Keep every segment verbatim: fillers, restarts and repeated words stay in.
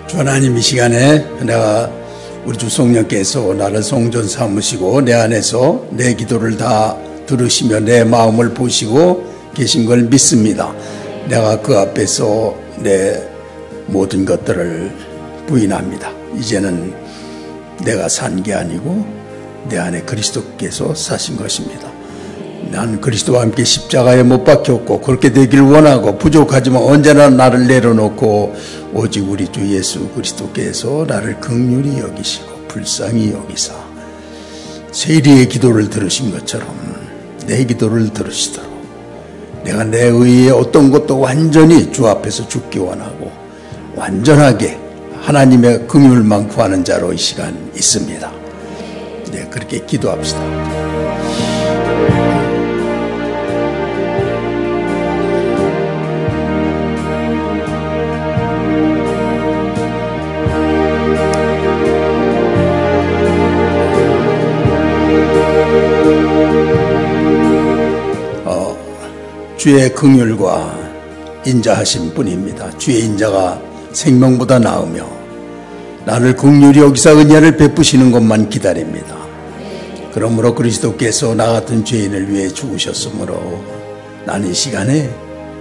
주 하나님, 이 시간에 내가 우리 주 성령께서 나를 성전 삼으시고 내 안에서 내 기도를 다 들으시며 내 마음을 보시고 계신 걸 믿습니다. 내가 그 앞에서 내 모든 것들을 부인합니다. 이제는 내가 산 게 아니고 내 안에 그리스도께서 사신 것입니다. 난 그리스도와 함께 십자가에 못 박혔고 그렇게 되길 원하고 부족하지만 언제나 나를 내려놓고 오직 우리 주 예수 그리스도께서 나를 긍휼히 여기시고 불쌍히 여기사 세리의 기도를 들으신 것처럼 내 기도를 들으시도록 내가 내 의의 어떤 것도 완전히 주 앞에서 죽기 원하고 완전하게 하나님의 긍휼만 구하는 자로 이 시간 있습니다. 네, 그렇게 기도합시다. 어, 주의 긍휼과 인자하신 분입니다. 주의 인자가 생명보다 나으며 나를 긍휼히 여기사 은혜를 베푸시는 것만 기다립니다. 그러므로 그리스도께서 나 같은 죄인을 위해 죽으셨으므로 나는 이 시간에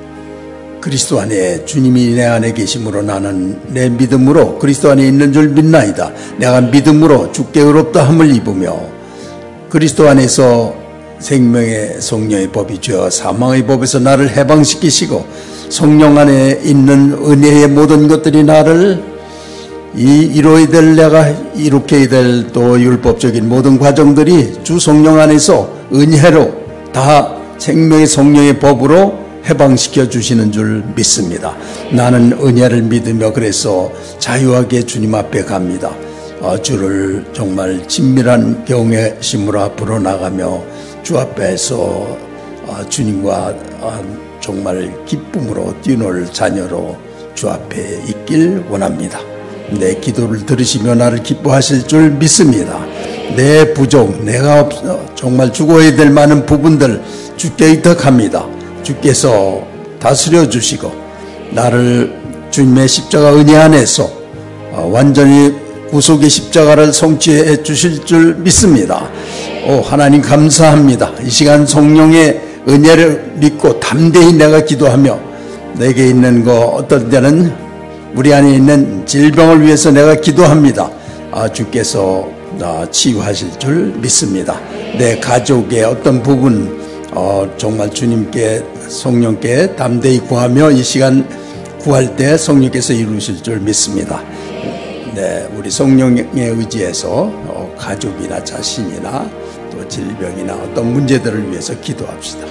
그리스도 안에 주님이 내 안에 계심으로 나는 내 믿음으로 그리스도 안에 있는 줄 믿나이다. 내가 믿음으로 주께 의롭다 함을 입으며 그리스도 안에서 생명의 성령의 법이 죄와 사망의 법에서 나를 해방시키시고 성령 안에 있는 은혜의 모든 것들이 나를 이 이루어야 될 내가 이룩해야 될 또 율법적인 모든 과정들이 주 성령 안에서 은혜로 다 생명의 성령의 법으로 해방시켜 주시는 줄 믿습니다. 나는 은혜를 믿으며 그래서 자유하게 주님 앞에 갑니다. 어, 주를 정말 친밀한 경외심으로 앞으로 나가며 주 앞에서 어, 주님과 어, 정말 기쁨으로 뛰놀 자녀로 주 앞에 있길 원합니다. 내 기도를 들으시며 나를 기뻐하실 줄 믿습니다. 내 부족, 내가 정말 죽어야 될 많은 부분들 주께 의탁합니다. 주께서 다스려 주시고 나를 주님의 십자가 은혜 안에서 완전히 구속의 십자가를 성취해 주실 줄 믿습니다. 오, 하나님 감사합니다. 이 시간 성령의 은혜를 믿고 담대히 내가 기도하며 내게 있는 거 어떤 때는 우리 안에 있는 질병을 위해서 내가 기도합니다. 아, 주께서 아, 치유하실 줄 믿습니다. 내 가족의 어떤 부분 어, 정말 주님께 성령께 담대히 구하며 이 시간 구할 때 성령께서 이루실 줄 믿습니다. 네, 우리 성령에 의지해서 어, 가족이나 자신이나 또 질병이나 어떤 문제들을 위해서 기도합시다.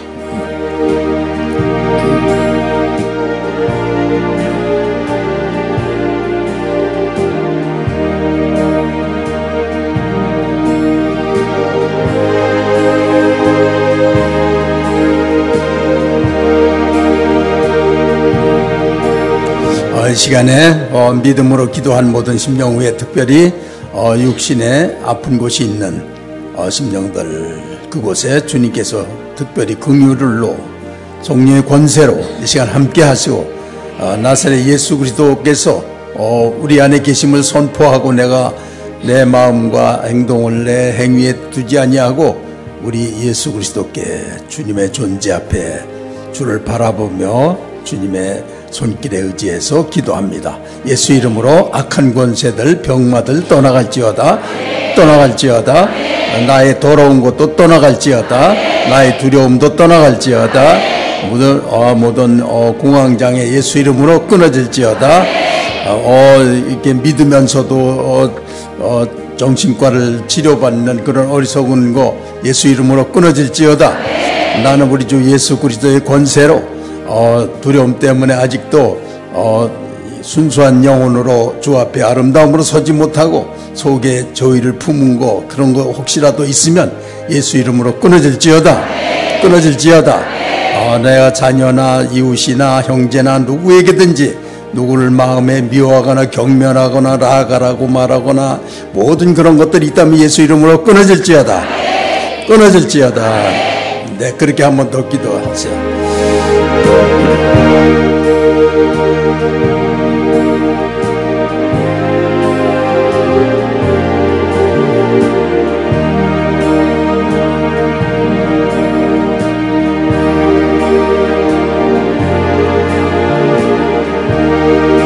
이 시간에 어, 믿음으로 기도한 모든 심령 위에 특별히 어, 육신에 아픈 곳이 있는 어, 심령들 그곳에 주님께서 특별히 긍휼을로 성령의 권세로 이 시간 함께 하시고 어, 나사렛 예수 그리스도께서 어, 우리 안에 계심을 선포하고 내가 내 마음과 행동을 내 행위에 두지 아니하고 우리 예수 그리스도께 주님의 존재 앞에 주를 바라보며 주님의 손길에 의지해서 기도합니다. 예수 이름으로 악한 권세들 병마들 떠나갈지어다. 떠나갈지어다. 나의 더러운 것도 떠나갈지어다. 나의 두려움도 떠나갈지어다. 모든, 어, 모든 어, 공황장애 예수 이름으로 끊어질지어다. 어, 이렇게 믿으면서도 어, 어, 정신과를 치료받는 그런 어리석은 거 예수 이름으로 끊어질지어다. 나는 우리 주 예수 그리스도의 권세로 어, 두려움 때문에 아직도 어, 순수한 영혼으로 주 앞에 아름다움으로 서지 못하고 속에 저희를 품은 거 그런 거 혹시라도 있으면 예수 이름으로 끊어질지어다. 끊어질지어다. 어, 내가 자녀나 이웃이나 형제나 누구에게든지 누구를 마음에 미워하거나 경멸하거나 라가라고 말하거나 모든 그런 것들이 있다면 예수 이름으로 끊어질지어다. 끊어질지어다. 네, 그렇게 한 번 더 기도하세요.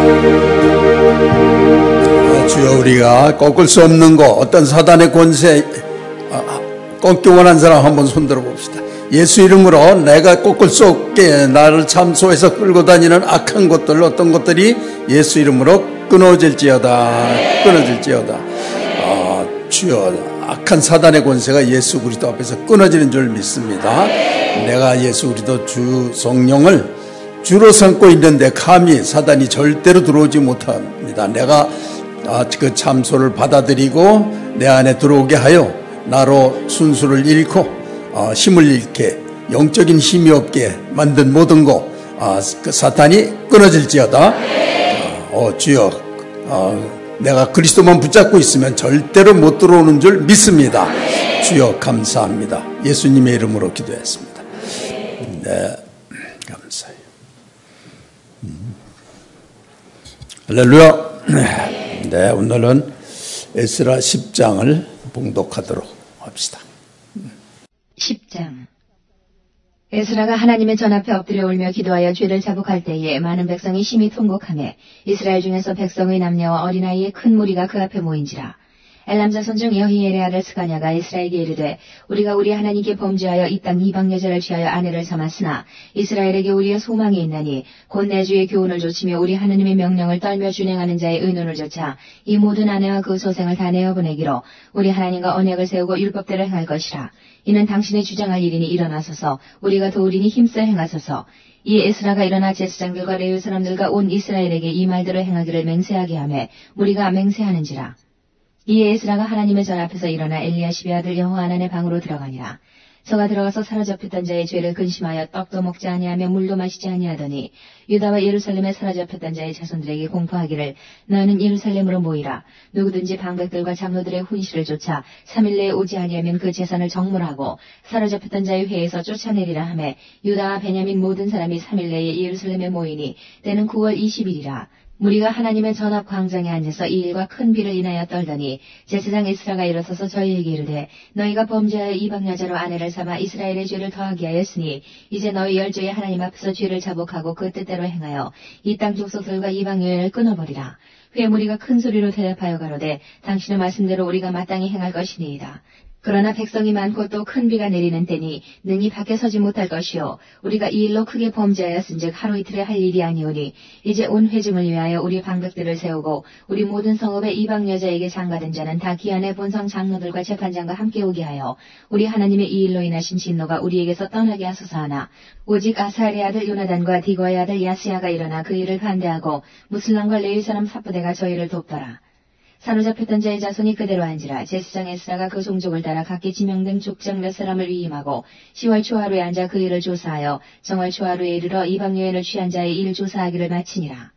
주여, 우리가 꺾을 수 없는 거, 어떤 사단의 권세 꺾기 원한 사람 한번 손들어 봅시다. 예수 이름으로 내가 꺾을 수 없게 나를 참소해서 끌고 다니는 악한 것들, 어떤 것들이 예수 이름으로 끊어질지어다. 끊어질지어다. 아, 주여, 악한 사단의 권세가 예수 그리스도 앞에서 끊어지는 줄 믿습니다. 내가 예수 그리스도 주 성령을 주로 삼고 있는데 감히 사단이 절대로 들어오지 못합니다. 내가 그 참소를 받아들이고 내 안에 들어오게 하여 나로 순수를 잃고 힘을 잃게, 영적인 힘이 없게 만든 모든 것, 그 사탄이 끊어질지어다. 어, 주여, 어, 내가 그리스도만 붙잡고 있으면 절대로 못 들어오는 줄 믿습니다. 주여, 감사합니다. 예수님의 이름으로 기도했습니다. 네, 감사해요. 음. 할렐루야. 네, 오늘은 에스라 십 장을 봉독하도록 합시다. 십 장. 에스라가 하나님의 전 앞에 엎드려 울며 기도하여 죄를 자복할 때에 많은 백성이 심히 통곡하며 이스라엘 중에서 백성의 남녀와 어린아이의 큰 무리가 그 앞에 모인지라. 엘람 자손 중 여히엘의 아들 스가냐가 에스라에게 이르되 우리가 우리 하나님께 범죄하여 이 땅 이방 여자를 취하여 아내를 삼았으나 이스라엘에게 우리의 소망이 있나니 곧 내 주의 교훈을 조치며 우리 하나님의 명령을 떨며 준행하는 자의 의논을 조차 이 모든 아내와 그 소생을 다 내어보내기로 우리 하나님과 언약을 세우고 율법대로 행할 것이라. 이는 당신의 주장할 일이니 일어나소서. 우리가 도우리니 힘써 행하소서. 이 에스라가 일어나 제사장들과 레위 사람들과 온 이스라엘에게 이 말대로 행하기를 맹세하게 하며 우리가 맹세하는지라. 이에 에스라가 하나님의 전 앞에서 일어나 엘리야십의 아들 여호하난의 방으로 들어가니라. 저가 들어가서 사로잡혔던 자의 죄를 근심하여 떡도 먹지 아니하며 물도 마시지 아니하더니 유다와 예루살렘에 사로잡혔던 자의 자손들에게 공포하기를 너는 예루살렘으로 모이라. 누구든지 방백들과 장로들의 훈시를 쫓아 삼 일 내에 오지 아니하면 그 재산을 정물하고 사로잡혔던 자의 회에서 쫓아내리라 하며 유다와 베냐민 모든 사람이 삼 일 내에 예루살렘에 모이니 때는 구월 이십일이라. 무리가 하나님의 전 앞 광장에 앉아서 이 일과 큰 비를 인하여 떨더니 제사장 에스라가 일어서서 저희에게 이르되 너희가 범죄하여 이방 여자로 아내를 삼아 이스라엘의 죄를 더하게 하였으니 이제 너희 열조의 하나님 앞에서 죄를 자복하고 그 뜻대로 행하여 이 땅 족속들과 이방 여인을 끊어버리라. 후에 무리가 큰 소리로 대답하여 가로되 당신의 말씀대로 우리가 마땅히 행할 것이니이다. 그러나 백성이 많고 또 큰 비가 내리는 때니 능히 밖에 서지 못할 것이요 우리가 이 일로 크게 범죄하였은즉 하루 이틀에 할 일이 아니오니 이제 온 회중을 위하여 우리 방백들을 세우고 우리 모든 성읍의 이방 여자에게 장가든 자는 다 기한의 본성 장로들과 재판장과 함께 오게 하여 우리 하나님의 이 일로 인하신 진노가 우리에게서 떠나게 하소서 하나 오직 아사엘의 아들 요나단과 디고의 아들 야스야가 일어나 그 일을 반대하고 무슬람과 레위 사람 삽부대가 저희를 돕더라. 사로잡혔던 자의 자손이 그대로 한지라. 제사장 에스라가 그 종족을 따라 각기 지명된 족장 몇 사람을 위임하고 시월 초하루에 앉아 그 일을 조사하여 정월 초하루에 이르러 이방 여인을 취한 자의 일 조사하기를 마치니라.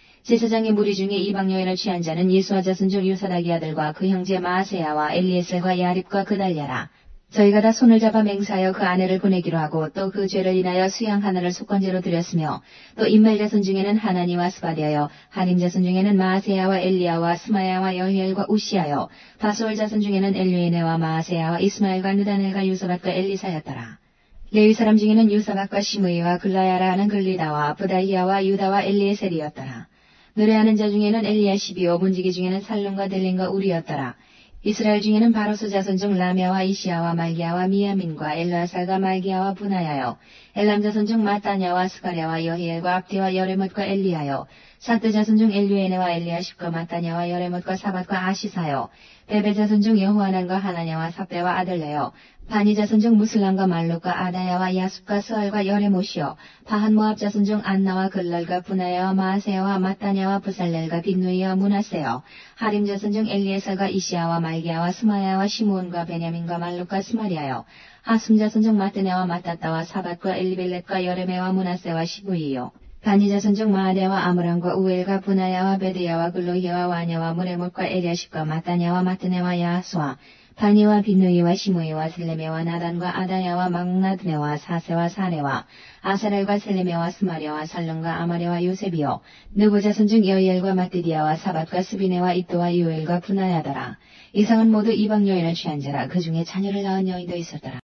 제사장의 무리 중에 이방 여인을 취한 자는 예수와 자손 중 요사닥의 아들과 그 형제 마아세야와 엘리에셀과 야립과 그달랴라. 저희가 다 손을 잡아 맹세하여 그 아내를 보내기로 하고 또 그 죄를 인하여 수양 하나를 속건제로 드렸으며 또 임멜 자손 중에는 하나니와 스바디아여 하림 자손 중에는 마아세야와 엘리야와 스마야와 여히엘과 우시야여 바솔 자손 중에는 엘류에네와 마아세야와 이스마엘과 느다넬과 유사밧과 엘리사였더라. 레위 사람 중에는 유사밧과 시므이와 글라야라 하는 글리다와 부다히야와 유다와 엘리에셀이었더라. 노래하는 자 중에는 엘리야십이요 문지기 중에는 살룸과 델린과 우리였더라. 이스라엘 중에는 바로스 자손 중 라미아와 이시야와 말기야와 미야민과 엘라살과 말기야와 분하야여 엘람 자손 중 마따냐와 스가랴와 여히엘과 압디와 여레못과 엘리야여 사뜨 자손 중 엘류에네와 엘리야십과 마따냐와 여레못과 사밧과 아시사여 베베 자손 중 여호하난과 하나냐와 삽배와 아들레여 바니 자손 중 무슬람과 말룩과 아다야와 야숲과 스알과 여레못이여 바한 모압 자손 중 안나와 글랄과 분하야와 마아세야와 마따냐와 부살렐과 빅누이와 문하세여 하림 자손 중 엘리에셀과 이시야와 말기야와 스마야와 시므온과 베냐민과 말룩과 스마리아여 하숨 자손 중 마뜨냐와 마따따와 사밧과 엘리벨렛과 여레메와 문하세와 시부이요 바니 자손 중 마아데와 아므람과 우엘과 분하야와 베드야와 글로히와 와냐와 무레못과 에리아십과 마따냐와 마뜨네와 야하수와 바니와 빈누이와 시므이와 셀레메와 나단과 아다야와 막나드네와 사세와 사레와 아사렐과 셀레메와 스마리아와 살လုံ과 아마레와 요셉이요 느부 자손 중 여이엘과 마띠디아와 사밧과 스비네와 이또와 유엘과 분하야더라. 이상은 모두 이방 여인을 취한 자라. 그 중에 자녀를 낳은 여인도 있었더라.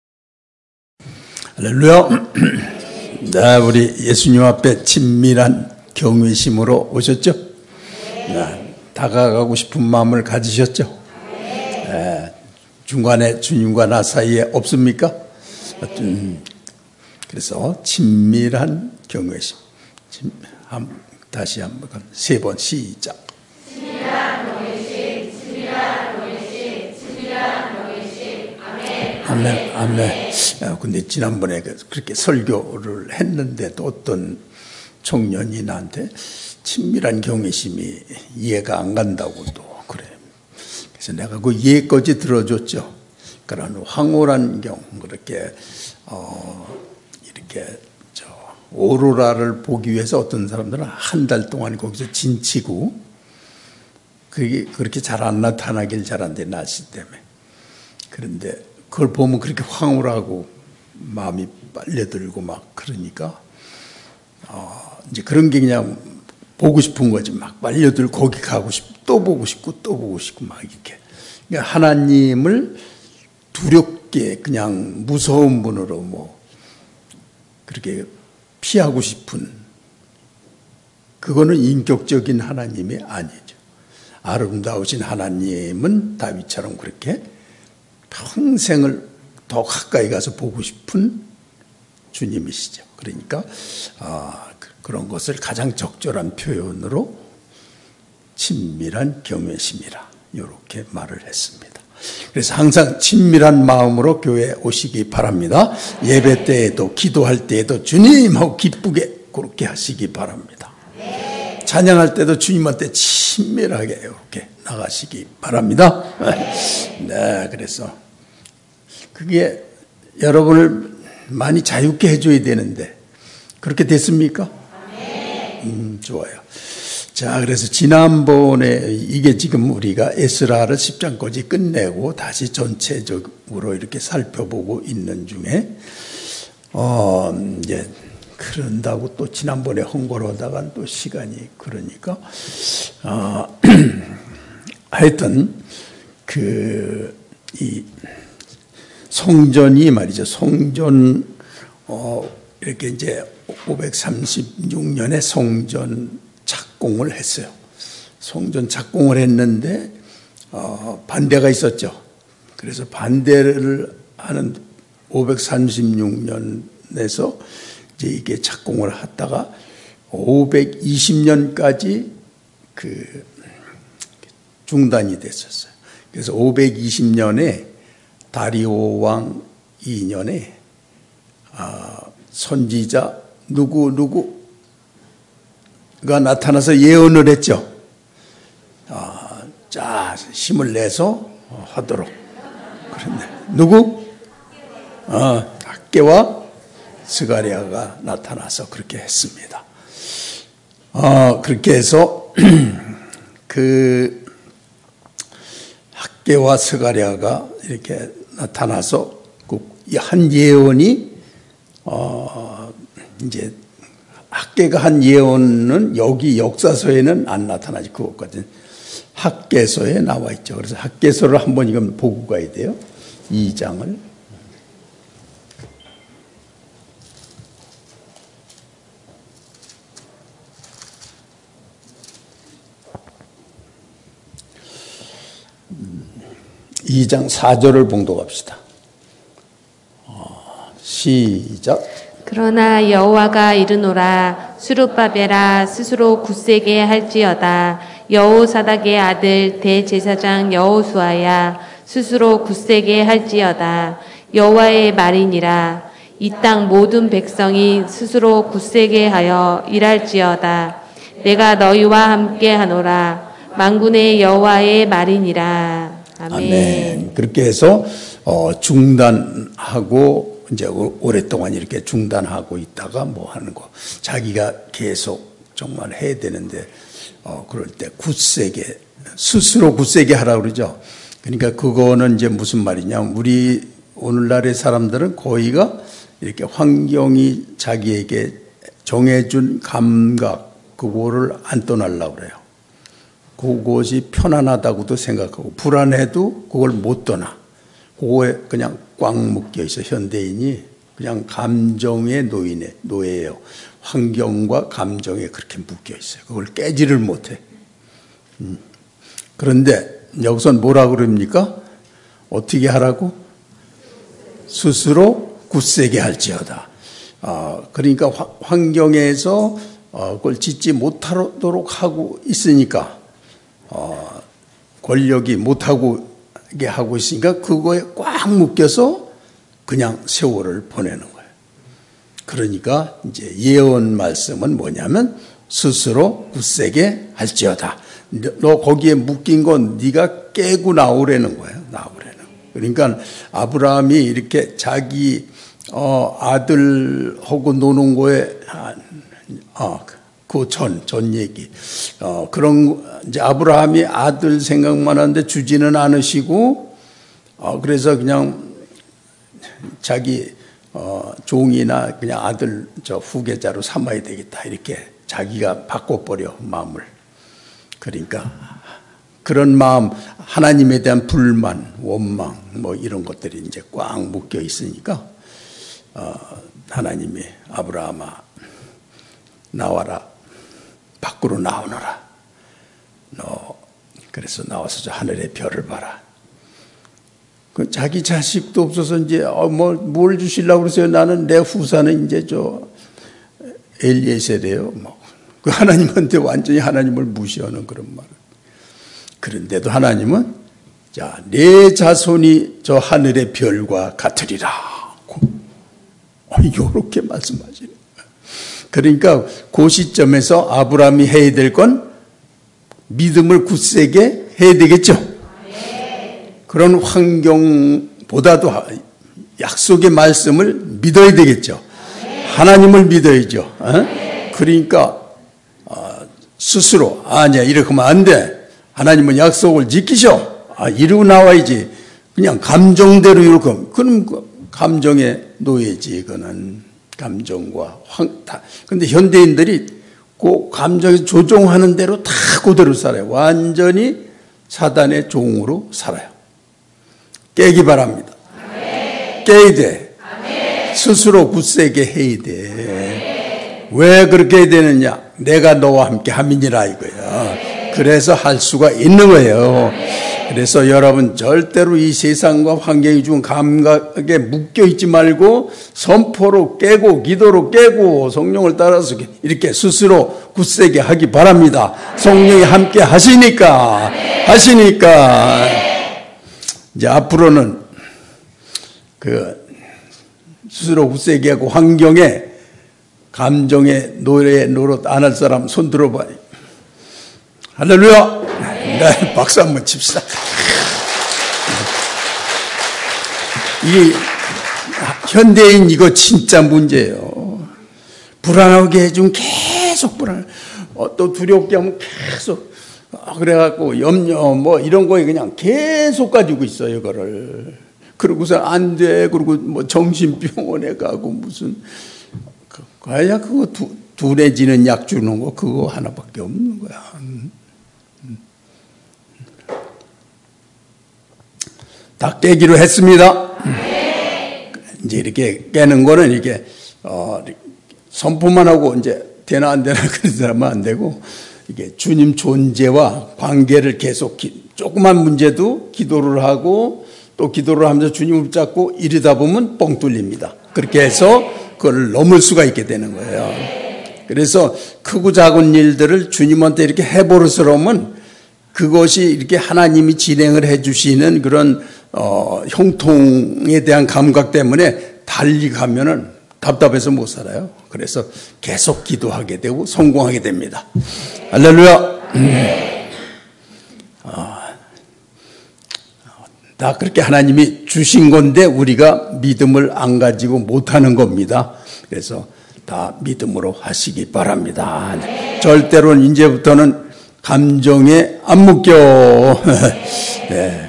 할렐루야. 네, 우리 예수님 앞에 친밀한 경외심으로 오셨죠? 네, 다가가고 싶은 마음을 가지셨죠? 네, 중간에 주님과 나 사이에 없습니까? 음, 그래서 친밀한 경외심. 친, 한, 다시 한번 세 번 시작. 친밀한 경외심, 친밀한 경외심, 친밀한 경외심. 아멘. 아멘. 아멘. 아, 근데 지난번에 그렇게 설교를 했는데도 어떤 청년이 나한테 친밀한 경외심이 이해가 안 간다고 또 그래. 그래서 내가 그 이해까지 들어줬죠. 그런 황홀한 경, 그렇게 어, 이렇게 저 오로라를 보기 위해서 어떤 사람들은 한 달 동안 거기서 진치고 그게 그렇게 잘 안 나타나길 잘한대, 날씨 때문에. 그런데 그걸 보면 그렇게 황홀하고 마음이 빨려들고 막 그러니까 어, 이제 그런 게 그냥 보고 싶은 거지. 막 빨려들고 거기 가고 싶고 또 보고 싶고 또 보고 싶고 막 이렇게. 그러니까 하나님을 두렵게 그냥 무서운 분으로 뭐 그렇게 피하고 싶은, 그거는 인격적인 하나님이 아니죠. 아름다우신 하나님은 다윗처럼 그렇게 평생을 더 가까이 가서 보고 싶은 주님이시죠. 그러니까 아, 그런 것을 가장 적절한 표현으로 친밀한 경외심이라 이렇게 말을 했습니다. 그래서 항상 친밀한 마음으로 교회에 오시기 바랍니다. 예배 때에도 기도할 때에도 주님하고 기쁘게 그렇게 하시기 바랍니다. 찬양할 때도 주님한테 친밀하게 이렇게 나가시기 바랍니다. 네, 그래서 그게 여러분을 많이 자유케 해줘야 되는데 그렇게 됐습니까? 음, 좋아요. 자, 그래서 지난번에 이게 지금 우리가 에스라를 십 장까지 끝내고 다시 전체적으로 이렇게 살펴보고 있는 중에 어, 이제 그런다고 또 지난번에 헌거로다가 또 시간이 그러니까 어, 하여튼 그 이 성전이 말이죠. 성전 어, 이렇게 이제 오백삼십육 년에 성전 착공을 했어요. 성전 착공을 했는데 어, 반대가 있었죠. 그래서 반대를 하는 오백삼십육 년에서 이제 이게 착공을 하다가 오백이십 년까지 그 중단이 됐었어요. 그래서 오백이십 년에 다리오 왕 이 년에 아, 선지자 누구 누구가 나타나서 예언을 했죠. 아, 자, 힘을 내서 하도록. 그런데 누구? 아, 학개와 스가랴가 나타나서 그렇게 했습니다. 아, 그렇게 해서 그 학개와 스가랴가 이렇게 나타나서 한 예언이 어 이제 학개가 한 예언은 여기 역사서에는 안 나타나지. 그것까지는 학개서에 나와 있죠. 그래서 학개서를 한번 이건 보고 가야 돼요. 이 장을. 이 장 사 절을 봉독합시다. 어, 시작. 그러나 여호와가 이르노라. 스룹바벨아 스스로 굳세게 할지어다. 여호사닥의 아들 대제사장 여호수아야 스스로 굳세게 할지어다. 여호와의 말이니라. 이 땅 모든 백성이 스스로 굳세게 하여 일할지어다. 내가 너희와 함께 하노라. 만군의 여호와의 말이니라. 아멘. 아멘. 그렇게 해서 어, 중단하고 이제 오랫동안 이렇게 중단하고 있다가 뭐 하는 거. 자기가 계속 정말 해야 되는데 어, 그럴 때 굳세게 스스로 굳세게 하라고 그러죠. 그러니까 그거는 이제 무슨 말이냐? 우리 오늘날의 사람들은 거의가 이렇게 환경이 자기에게 정해준 감각 그거를 안 떠나려고 그래요. 그것이 편안하다고도 생각하고 불안해도 그걸 못 떠나. 그거에 그냥 꽉 묶여 있어. 현대인이 그냥 감정의 노인에 노예예요. 환경과 감정에 그렇게 묶여 있어요. 그걸 깨지를 못해. 음. 그런데 여기선 뭐라 그럽니까? 어떻게 하라고? 스스로 굳세게 할지어다. 어, 그러니까 화, 환경에서 어, 그걸 짓지 못하도록 하고 있으니까 어, 권력이 못하게 하고 있으니까 그거에 꽉 묶여서 그냥 세월을 보내는 거예요. 그러니까 이제 예언 말씀은 뭐냐면 스스로 굳세게 할지어다. 너 거기에 묶인 건 네가 깨고 나오라는 거예요. 나오라는. 그러니까 아브라함이 이렇게 자기 어, 아들하고 노는 거에 어, 그 전, 전 얘기. 어, 그런, 이제 아브라함이 아들 생각만 하는데 주지는 않으시고, 어, 그래서 그냥 자기, 어, 종이나 그냥 아들 저 후계자로 삼아야 되겠다. 이렇게 자기가 바꿔버려, 마음을. 그러니까 그런 마음, 하나님에 대한 불만, 원망, 뭐 이런 것들이 이제 꽉 묶여 있으니까, 어, 하나님이 아브라함아, 나와라. 밖으로 나오너라. 너 그래서 나와서 저 하늘의 별을 봐라. 그 자기 자식도 없어서 이제 어, 뭐 뭘 주시려고 그러세요? 나는 내 후사는 이제 저 엘리에셀이에요. 뭐 그 하나님한테 완전히 하나님을 무시하는 그런 말. 그런데도 하나님은 자, 내 자손이 저 하늘의 별과 같으리라. 이렇게 말씀하시네. 그러니까 그 시점에서 아브라함이 해야 될 건 믿음을 굳세게 해야 되겠죠. 그런 환경보다도 약속의 말씀을 믿어야 되겠죠. 하나님을 믿어야죠. 그러니까 스스로 아니야 이렇게 하면 안 돼. 하나님은 약속을 지키셔. 아, 이러고 나와야지. 그냥 감정대로 이렇게 하면 그럼 감정의 노예지. 그거는 감정과 황, 다. 근데 현대인들이 그 감정에 조종하는 대로 다 그대로 살아요. 완전히 사단의 종으로 살아요. 깨기 바랍니다. 아멘. 깨야 돼. 아멘. 스스로 굳세게 해야 돼. 아멘. 왜 그렇게 해야 되느냐? 내가 너와 함께 함이니라 이거예요. 아멘. 그래서 할 수가 있는 거예요. 아멘. 그래서 여러분 절대로 이 세상과 환경이 준 감각에 묶여 있지 말고 선포로 깨고 기도로 깨고 성령을 따라서 이렇게 스스로 굳세게 하기 바랍니다. 성령이 함께 하시니까 하시니까 이제 앞으로는 그 스스로 굳세게 하고 환경에 감정의 노래 노릇 안 할 사람 손 들어봐요. 할렐루야. 네, 박수 한번 칩시다. 이 현대인 이거 진짜 문제예요. 불안하게 해주면 계속 불안. 어, 또 두렵게 하면 계속. 아, 그래갖고 염려 뭐 이런 거에 그냥 계속 가지고 있어요, 이거를. 그러고서 안 돼. 그리고 뭐 정신병원에 가고 무슨 가야 그거 두, 둔해지는 약 주는 거 그거 하나밖에 없는 거야. 다 깨기로 했습니다. 네. 이제 이렇게 깨는 거는 이게 어, 선포만 하고 이제 되나 안 되나 그런 사람은 안 되고 이게 주님 존재와 관계를 계속 기, 조그만 문제도 기도를 하고 또 기도를 하면서 주님을 붙잡고 이러다 보면 뻥 뚫립니다. 그렇게 해서 그걸 넘을 수가 있게 되는 거예요. 그래서 크고 작은 일들을 주님한테 이렇게 해버릇으로면 그것이 이렇게 하나님이 진행을 해주시는 그런 어, 형통에 대한 감각 때문에 달리 가면은 답답해서 못 살아요. 그래서 계속 기도하게 되고 성공하게 됩니다. 할렐루야. 음. 어, 다 그렇게 하나님이 주신 건데 우리가 믿음을 안 가지고 못하는 겁니다. 그래서 다 믿음으로 하시기 바랍니다. 절대로는 이제부터는 감정에 안 묶여. 네.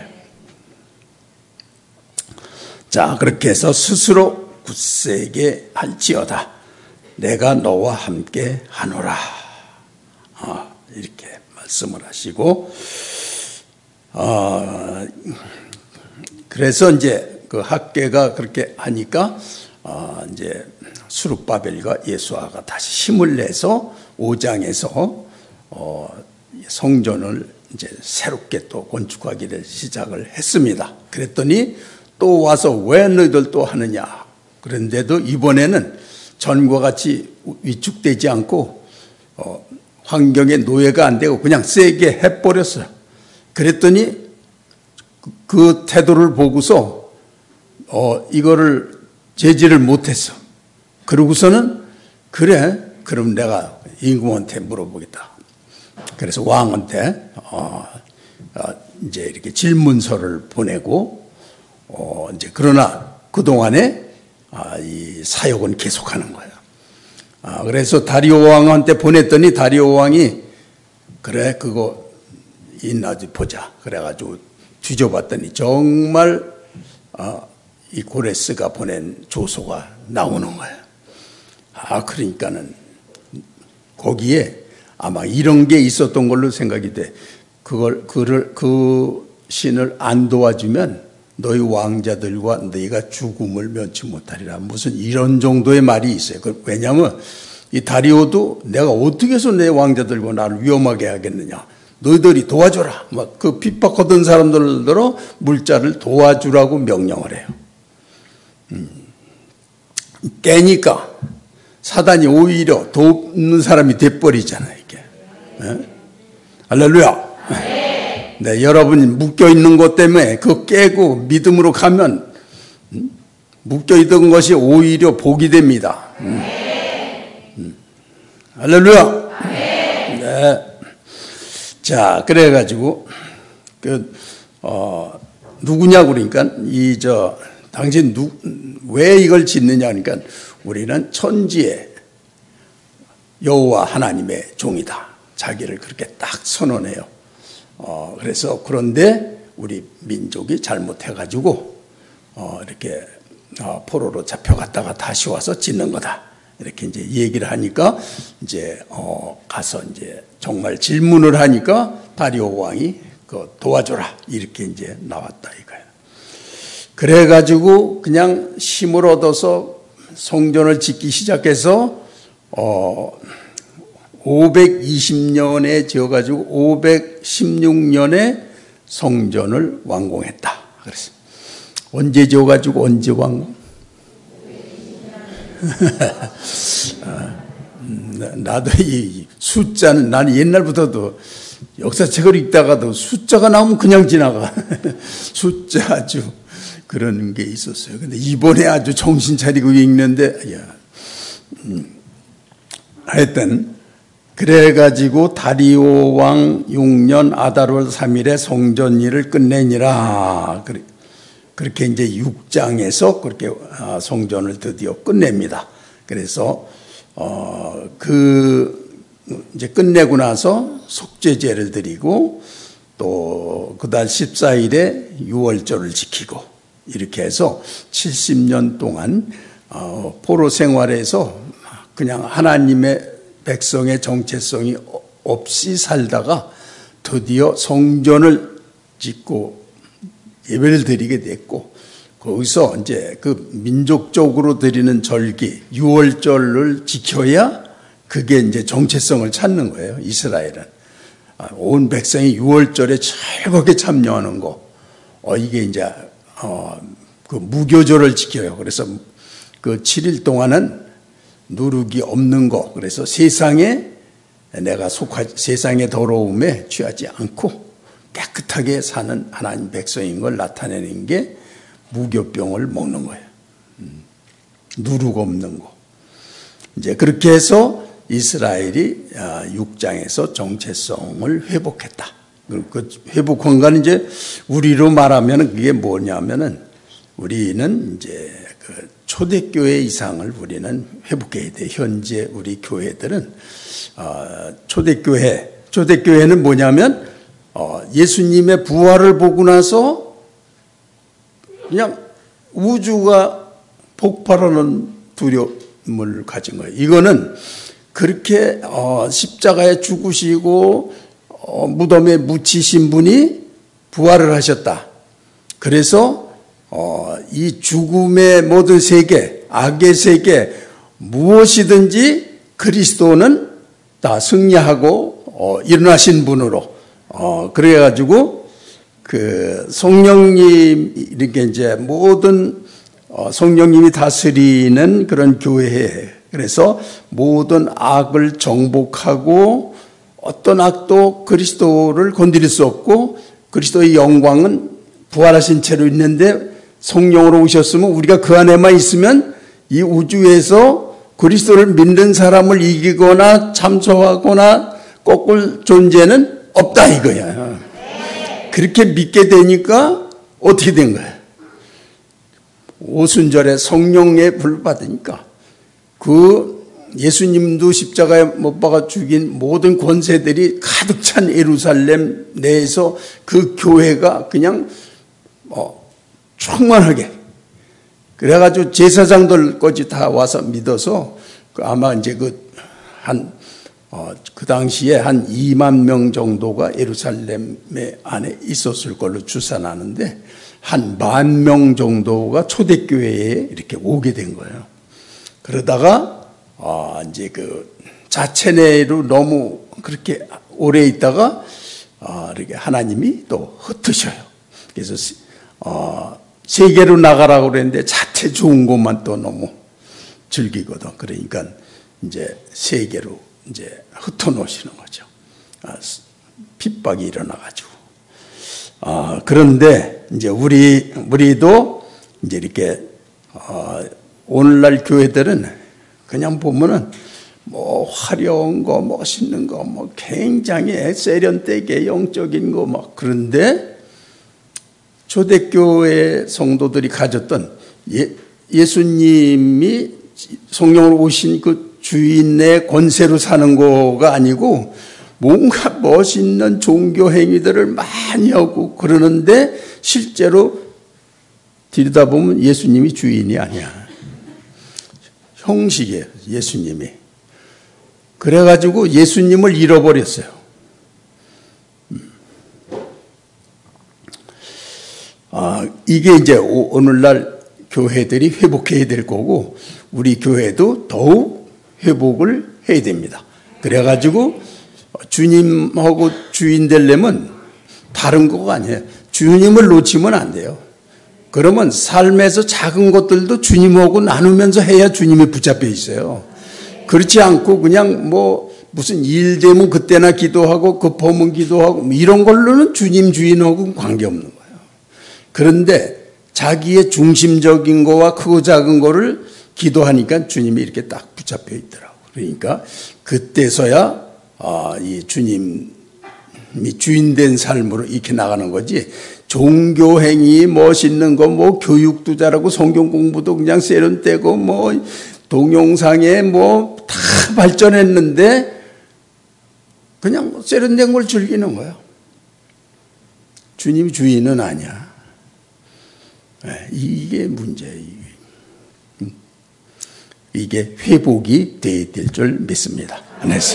자, 그렇게 해서 스스로 굳세게 할지어다. 내가 너와 함께 하노라. 어, 이렇게 말씀을 하시고, 어, 그래서 이제 그 학계가 그렇게 하니까, 어, 이제 수룹바벨과 예수아가 다시 힘을 내서 오 장에서 어, 성전을 이제 새롭게 또 건축하기를 시작을 했습니다. 그랬더니 또 와서 왜 너희들 또 하느냐. 그런데도 이번에는 전과 같이 위축되지 않고 어, 환경에 노예가 안 되고 그냥 세게 해버렸어요. 그랬더니 그, 그 태도를 보고서 어, 이거를 제지를 못했어. 그러고서는 그래 그럼 내가 임금한테 물어보겠다. 그래서 왕한테 어, 어, 이제 이렇게 질문서를 보내고 어, 이제 그러나 그 동안에 아, 이 사역은 계속하는 거예요. 아, 그래서 다리오 왕한테 보냈더니 다리오 왕이 그래 그거 있나지 보자. 그래가지고 뒤져봤더니 정말 아, 이 고레스가 보낸 조서가 나오는 거예요. 아 그러니까는 거기에 아마 이런 게 있었던 걸로 생각이 돼. 그걸 그를 그 신을 안 도와주면 너희 왕자들과 너희가 죽음을 면치 못하리라. 무슨 이런 정도의 말이 있어요. 왜냐하면 이 다리오도 내가 어떻게 해서 내 왕자들과 나를 위험하게 하겠느냐. 너희들이 도와줘라. 막 그 핍박하던 사람들로 물자를 도와주라고 명령을 해요. 음. 깨니까 사단이 오히려 돕는 사람이 돼버리잖아요. 이게. 네? 할렐루야. 네. 네, 여러분이 묶여있는 것 때문에 그거 깨고 믿음으로 가면 음? 묶여있던 것이 오히려 복이 됩니다. 음. 음. 할렐루야. 네. 자, 그래가지고 그 어, 누구냐고 그러니까 이 저 당신 누 왜 이걸 짓느냐 그러니까 우리는 천지의 여호와 하나님의 종이다. 자기를 그렇게 딱 선언해요. 어, 그래서 그런데 우리 민족이 잘못해가지고 어, 이렇게 어, 포로로 잡혀갔다가 다시 와서 짓는 거다. 이렇게 이제 얘기를 하니까 이제 어, 가서 이제 정말 질문을 하니까 다리오 왕이 그 도와줘라 이렇게 이제 나왔다 이거예요. 그래가지고 그냥 힘을 얻어서 성전을 짓기 시작해서 어, 오백이십 년에 지어가지고 오백십육 년에 성전을 완공했다. 그래서 언제 지어가지고 언제 완공? 나도 이 숫자는 나는 옛날부터도 역사책을 읽다가도 숫자가 나오면 그냥 지나가. 숫자 아주 그런 게 있었어요. 근데 이번에 아주 정신 차리고 읽는데, 야, 음, 하여튼 그래가지고 다리오 왕 육 년 아달월 삼 일에 성전 일을 끝내니라. 그렇게 이제 육 장에서 그렇게 성전을 드디어 끝냅니다. 그래서 어, 그 이제 끝내고 나서 속죄제를 드리고 또 그달 십사 일에 유월절을 지키고 이렇게 해서 칠십 년 동안 어, 포로 생활에서 그냥 하나님의 백성의 정체성이 없이 살다가 드디어 성전을 짓고 예배를 드리게 됐고 거기서 이제 그 민족적으로 드리는 절기 유월절을 지켜야 그게 이제 정체성을 찾는 거예요. 이스라엘은 온 백성이 유월절에 즐겁게 참여하는 거. 어 이게 이제 어 그 무교절을 지켜요. 그래서 그 칠 일 동안은 누룩이 없는 거. 그래서 세상에 내가 속하 세상의 더러움에 취하지 않고 깨끗하게 사는 하나님 백성인 걸 나타내는 게 무교병을 먹는 거예요. 누룩 없는 거. 이제 그렇게 해서 이스라엘이 육 장에서 정체성을 회복했다. 그 회복한 건 이제 우리로 말하면 그게 뭐냐면은 우리는 이제 그 초대교회 이상을 우리는 회복해야 돼. 현재 우리 교회들은 초대교회, 초대교회는 뭐냐면 예수님의 부활을 보고 나서 그냥 우주가 폭발하는 두려움을 가진 거예요. 이거는 그렇게 십자가에 죽으시고 무덤에 묻히신 분이 부활을 하셨다. 그래서 이 죽음의 모든 세계, 악의 세계 무엇이든지 그리스도는 다 승리하고 일어나신 분으로 어, 그래가지고 그 성령님 이렇게 이제 모든 어, 성령님이 다스리는 그런 교회에 그래서 모든 악을 정복하고 어떤 악도 그리스도를 건드릴 수 없고 그리스도의 영광은 부활하신 채로 있는데 성령으로 오셨으면 우리가 그 안에만 있으면 이 우주에서 그리스도를 믿는 사람을 이기거나 참소하거나 꺾을 존재는 없다 이거야. 그렇게 믿게 되니까 어떻게 된 거야? 오순절에 성령의 불 받으니까 그 예수님도 십자가에 못 박아 죽인 모든 권세들이 가득 찬 예루살렘 내에서 그 교회가 그냥 어, 충만하게 그래가지고 제사장들까지 다 와서 믿어서 그 아마 이제 그 한 어, 그 당시에 한 이만 명 정도가 예루살렘 안에 있었을 걸로 추산하는데 한 만 명 정도가 초대교회에 이렇게 오게 된 거예요. 그러다가 어, 이제 그 자체 내로 너무 그렇게 오래 있다가 어, 이렇게 하나님이 또 흩으셔요. 그래서 어, 세계로 나가라고 그랬는데 자체 좋은 곳만 또 너무 즐기거든. 그러니까 이제 세계로 이제 흩어놓으시는 거죠. 아, 핍박이 일어나가지고. 아, 그런데 이제 우리 우리도 이제 이렇게 어, 오늘날 교회들은 그냥 보면은 뭐 화려한 거, 멋있는 거, 뭐 굉장히 세련되게 영적인 거 막 그런데 초대교회 성도들이 가졌던 예, 예수님이 성령으로 오신 그 주인의 권세로 사는 거가 아니고 뭔가 멋있는 종교 행위들을 많이 하고 그러는데 실제로 들여다보면 예수님이 주인이 아니야. 형식이에요, 예수님이. 그래가지고 예수님을 잃어버렸어요. 아, 이게 이제 오늘날 교회들이 회복해야 될 거고, 우리 교회도 더욱 회복을 해야 됩니다. 그래가지고 주님하고 주인 되려면 다른 거가 아니에요. 주님을 놓치면 안 돼요. 그러면 삶에서 작은 것들도 주님하고 나누면서 해야 주님이 붙잡혀 있어요. 그렇지 않고 그냥 뭐 무슨 일 되면 그때나 기도하고 급하면 기도하고 이런 걸로는 주님 주인하고 관계없는 거예요. 그런데 자기의 중심적인 거와 크고 작은 거를 기도하니까 주님이 이렇게 딱 붙잡혀 있더라고요. 그러니까 그때서야 아, 이 주님이 주인된 삶으로 이렇게 나가는 거지. 종교행위 멋있는 거, 뭐 교육도 잘하고 성경 공부도 그냥 세련되고 뭐 동영상에 뭐 다 발전했는데 그냥 세련된 걸 즐기는 거예요. 주님이 주인은 아니야. 이게 문제예요. 이게 회복이 돼야 될 줄 믿습니다. 안에서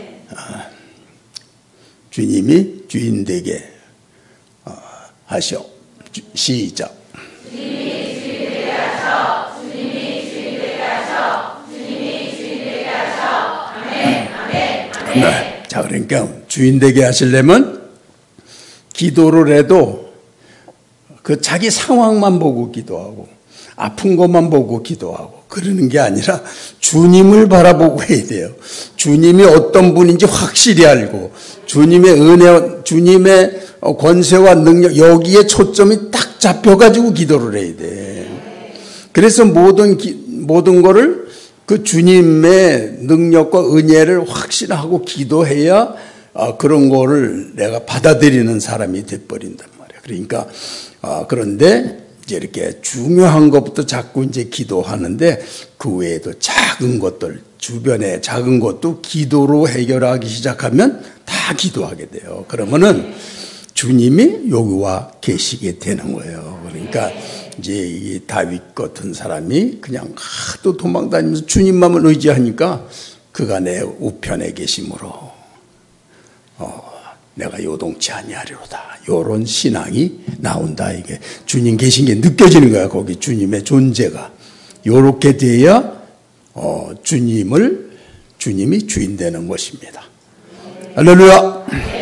주님이 주인 되게 하시오. 시작. 주님이 주인 되게 하셔. 주님이 주인 되게 하셔. 주님이 주인 되게 하셔. 아멘. 아멘. 아멘. 네. 자, 그러니까 주인 되게 하시려면 기도를 해도 그 자기 상황만 보고 기도하고 아픈 것만 보고 기도하고 그러는 게 아니라 주님을 바라보고 해야 돼요. 주님이 어떤 분인지 확실히 알고 주님의 은혜, 주님의 권세와 능력 여기에 초점이 딱 잡혀가지고 기도를 해야 돼. 그래서 모든 기, 모든 거를 그 주님의 능력과 은혜를 확신하고 기도해야 어, 그런 거를 내가 받아들이는 사람이 돼버린단 말이야. 그러니까 어, 그런데 이제 이렇게 중요한 것부터 자꾸 이제 기도하는데 그 외에도 작은 것들 주변에 작은 것도 기도로 해결하기 시작하면 다 기도하게 돼요. 그러면은 주님이 여기와 계시게 되는 거예요. 그러니까 이제 이 다윗 같은 사람이 그냥 하도 도망다니면서 주님만을 의지하니까 그가 내 우편에 계심으로 어, 내가 요동치 아니하리로다. 이런 신앙이 나온다. 이게 주님 계신 게 느껴지는 거야. 거기 주님의 존재가. 요렇게 돼야 어, 주님을 주님이 주인 되는 것입니다. 할렐루야.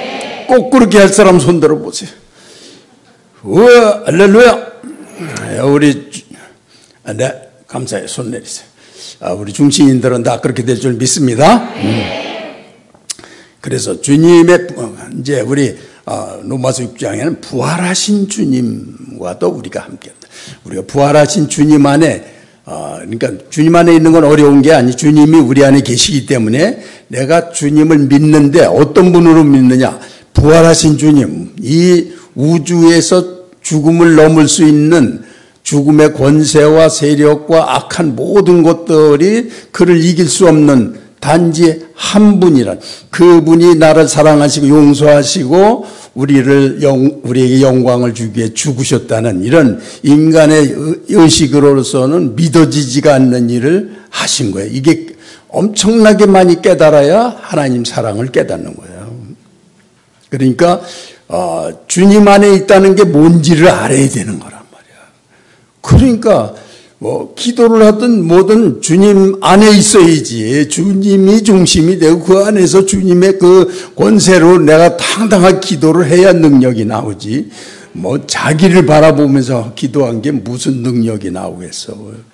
꼭 그렇게 할 사람 손 들어보세요. 우와, 할렐루야. 우리, 아, 네, 감사해요. 손 내리세요. 아, 우리 중신인들은 다 그렇게 될 줄 믿습니다. 음. 그래서 주님의, 이제 우리, 어, 로마서 육 장에는 부활하신 주님과도 우리가 함께한다. 우리가 부활하신 주님 안에, 어, 그러니까 주님 안에 있는 건 어려운 게 아니, 주님이 우리 안에 계시기 때문에 내가 주님을 믿는데 어떤 분으로 믿느냐? 부활하신 주님, 이 우주에서 죽음을 넘을 수 있는 죽음의 권세와 세력과 악한 모든 것들이 그를 이길 수 없는 단지 한 분이란, 그분이 나를 사랑하시고 용서하시고 우리를 영, 우리에게 영광을 주기 위해 죽으셨다는 이런 인간의 의식으로서는 믿어지지가 않는 일을 하신 거예요. 이게 엄청나게 많이 깨달아야 하나님 사랑을 깨닫는 거예요. 그러니까 어, 주님 안에 있다는 게 뭔지를 알아야 되는 거란 말이야. 그러니까 뭐 기도를 하든 뭐든 주님 안에 있어야지. 주님이 중심이 되고 그 안에서 주님의 그 권세로 내가 당당한 기도를 해야 능력이 나오지. 뭐 자기를 바라보면서 기도한 게 무슨 능력이 나오겠어.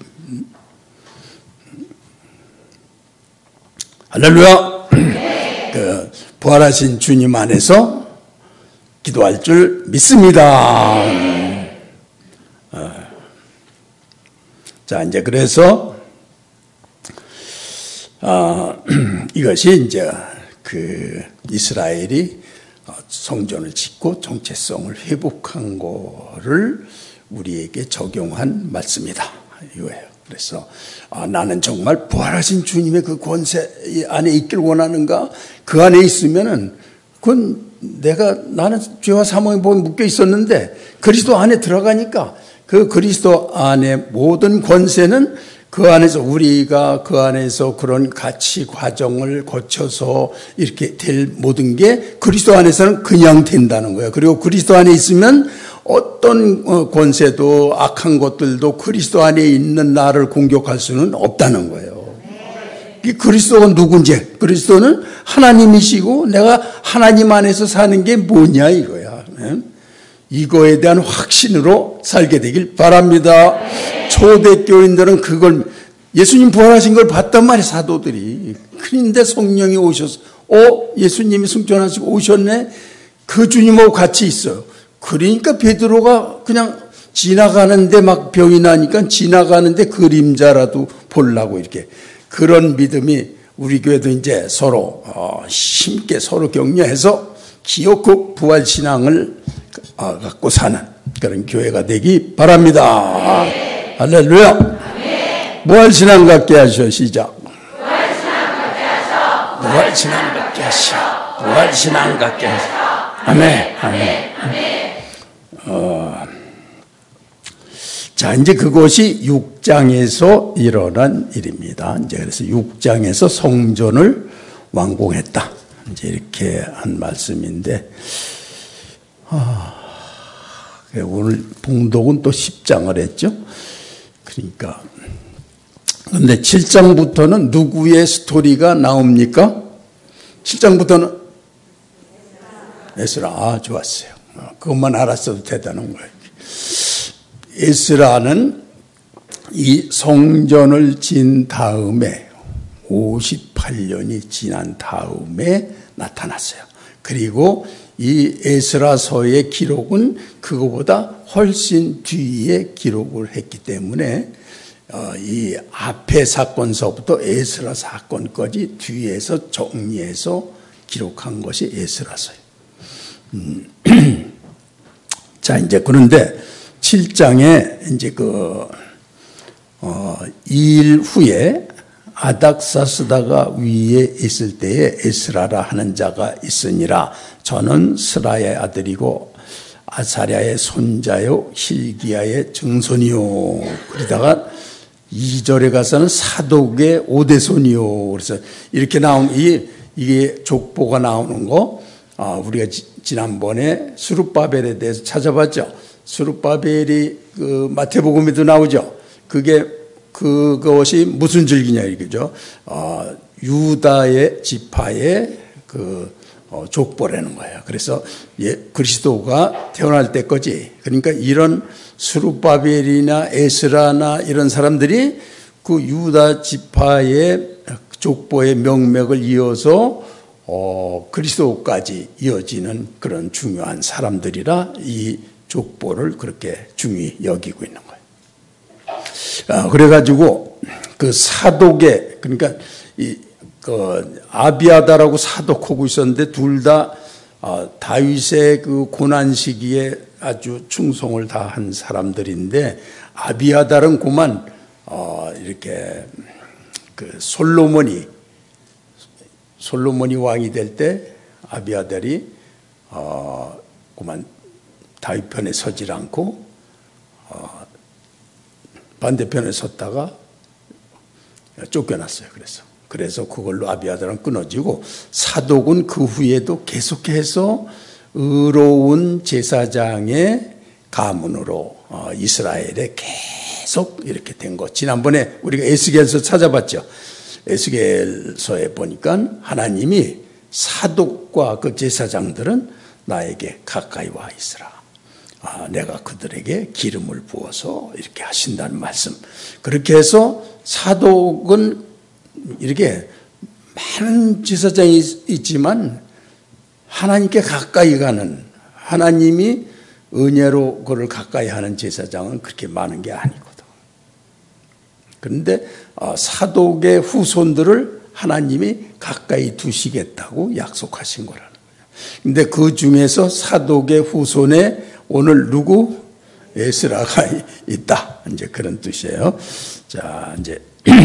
할렐루야. 그 부활하신 주님 안에서 기도할 줄 믿습니다. 어. 자, 이제 그래서 어, 이것이 이제 그 이스라엘이 성전을 짓고 정체성을 회복한 거를 우리에게 적용한 말씀이다. 이거예요. 그래서 아, 나는 정말 부활하신 주님의 그 권세 안에 있길 원하는가? 그 안에 있으면은 그건 내가 나는 죄와 사망에 묶여 있었는데 그리스도 안에 들어가니까 그 그리스도 안에 모든 권세는 그 안에서 우리가 그 안에서 그런 가치 과정을 거쳐서 이렇게 될 모든 게 그리스도 안에서는 그냥 된다는 거예요. 그리고 그리스도 안에 있으면 어떤 권세도 악한 것들도 그리스도 안에 있는 나를 공격할 수는 없다는 거예요. 이 그리스도가 누군지, 그리스도는 하나님이시고 내가 하나님 안에서 사는 게 뭐냐 이거야. 이거에 대한 확신으로 살게 되길 바랍니다. 초대교인들은 그걸 예수님 부활하신 걸 봤단 말이에요. 사도들이. 그런데 성령이 오셔서 어? 예수님이 승천하시고 오셨네? 그 주님하고 같이 있어요. 그러니까 베드로가 그냥 지나가는데 막 병이 나니까 지나가는데 그림자라도 보려고 이렇게. 그런 믿음이 우리 교회도 이제 서로 어, 힘있게 서로 격려해서 기어코 부활신앙을 어, 갖고 사는 그런 교회가 되기 바랍니다. 네. 할렐루야. 네. 부활신앙 갖게 하셔. 시작. 부활신앙 갖게 하셔. 부활신앙 갖게 하셔. 부활신앙 갖게 하셔. 아멘. 아멘. 아멘. 어, 자, 이제 그것이 육 장에서 일어난 일입니다. 이제 그래서 육 장에서 성전을 완공했다. 이제 이렇게 한 말씀인데, 아, 오늘 봉독은 또 십 장을 했죠. 그러니까. 근데 칠 장부터는 누구의 스토리가 나옵니까? 칠 장부터는 에스라. 아, 좋았어요. 그것만 알았어도 대단한 거예요. 에스라는 이 성전을 진 다음에 오십팔 년이 지난 다음에 나타났어요. 그리고 이 에스라서의 기록은 그거보다 훨씬 뒤에 기록을 했기 때문에 이 앞에 사건서부터 에스라 사건까지 뒤에서 정리해서 기록한 것이 에스라서예요. 음. 자, 이제 그런데 칠 장에 이제 그, 어, 이 일 후에 아닥사스다가 위에 있을 때에 에스라라 하는 자가 있으니라. 저는 스라의 아들이고 아사랴의 손자요 hil기야의 증손이요. 그러다가 이 절에 가서는 사독의 오대손이요. 그래서 이렇게 나온 이 이게 족보가 나오는 거, 아, 우리가 지, 지난번에 스룹바벨에 대해서 찾아봤죠. 스룹바벨이 그 마태복음에도 나오죠. 그게 그것이 무슨 줄기냐 이거죠. 어, 유다의 지파의 그 족보라는 거예요. 그래서 예, 그리스도가 태어날 때까지, 그러니까 이런 스룹바벨이나 에스라나 이런 사람들이 그 유다 지파의 족보의 명맥을 이어서 어, 그리스도까지 이어지는 그런 중요한 사람들이라 이 족보를 그렇게 중히 여기고 있는 거예요. 아, 그래가지고 그 사독의, 그러니까 이 그 아비아다라고 사독하고 있었는데 둘 다 어, 다윗의 그 고난 시기에 아주 충성을 다한 사람들인데, 아비아달은 그만 어, 이렇게 그 솔로몬이 솔로몬이 왕이 될 때 아비아달이 어, 그만 다윗 편에 서질 않고 어, 반대편에 섰다가 쫓겨났어요. 그래서 그래서 그걸로 아비아달은 끊어지고, 사독은 그 후에도 계속해서 의로운 제사장의 가문으로 어, 이스라엘에 계속 이렇게 된 것. 지난번에 우리가 에스겔서 찾아봤죠. 에스겔서에 보니까 하나님이 사독과 그 제사장들은 나에게 가까이 와 있으라. 아, 내가 그들에게 기름을 부어서 이렇게 하신다는 말씀. 그렇게 해서 사독은 이렇게 많은 제사장이 있지만 하나님께 가까이 가는, 하나님이 은혜로 그를 가까이 하는 제사장은 그렇게 많은 게 아니거든. 그런데 사독의 후손들을 하나님이 가까이 두시겠다고 약속하신 거라는 거예요. 그런데 그 중에서 사독의 후손에 오늘 누구? 에스라가 있다. 이제 그런 뜻이에요. 자, 이제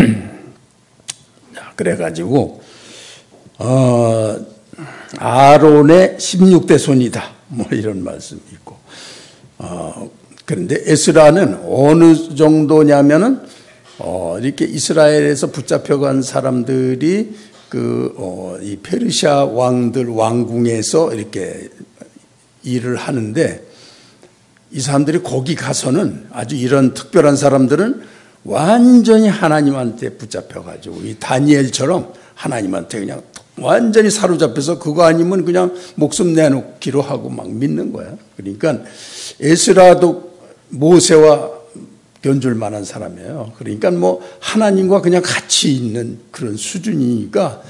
그래가지고 어, 아론의 십육 대 손이다. 뭐 이런 말씀이 있고. 어, 그런데 에스라는 어느 정도냐면은 어, 이렇게 이스라엘에서 붙잡혀간 사람들이 그, 어, 이 페르시아 왕들 왕궁에서 이렇게 일을 하는데, 이 사람들이 거기 가서는 아주 이런 특별한 사람들은 완전히 하나님한테 붙잡혀가지고 이 다니엘처럼 하나님한테 그냥 완전히 사로잡혀서 그거 아니면 그냥 목숨 내놓기로 하고 막 믿는 거야. 그러니까 에스라도 모세와 견줄 만한 사람이에요. 그러니까 뭐 하나님과 그냥 같이 있는 그런 수준이니까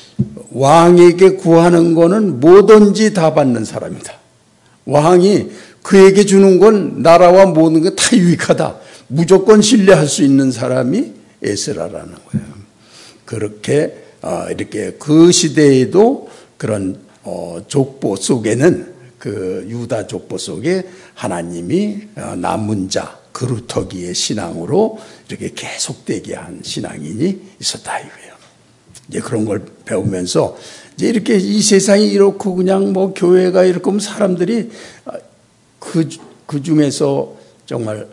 왕에게 구하는 거는 뭐든지 다 받는 사람이다. 왕이 그에게 주는 건 나라와 모든 게 다 유익하다. 무조건 신뢰할 수 있는 사람이 에스라라는 거예요. 그렇게 이렇게 그 시대에도 그런 족보 속에는, 그 유다 족보 속에 하나님이 남은 자 그루터기의 신앙으로 이렇게 계속되게 한 신앙인이 있었다 이거예요. 이제 그런 걸 배우면서 이제 이렇게 이 세상이 이렇고 그냥 뭐 교회가 이렇고 하면 사람들이 그, 그 중에서 정말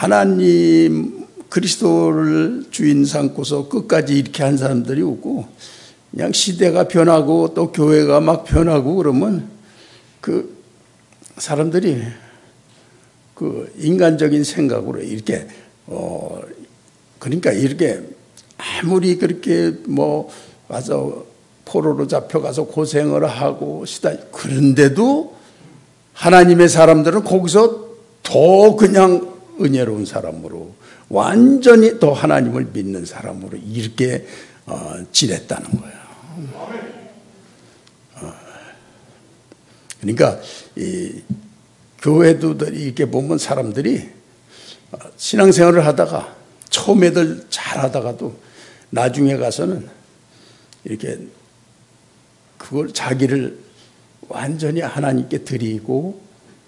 하나님 그리스도를 주인 삼고서 끝까지 이렇게 한 사람들이 없고, 그냥 시대가 변하고 또 교회가 막 변하고 그러면 그 사람들이 그 인간적인 생각으로 이렇게 어 그러니까 이렇게 아무리 그렇게 뭐 가서 포로로 잡혀가서 고생을 하고 시다, 그런데도 하나님의 사람들은 거기서 더 그냥 은혜로운 사람으로, 완전히 더 하나님을 믿는 사람으로 이렇게 어, 지냈다는 거예요. 어, 그러니까 이 교회도 이렇게 보면 사람들이 신앙생활을 하다가 처음에들 잘하다가도 나중에 가서는 이렇게 그걸 자기를 완전히 하나님께 드리고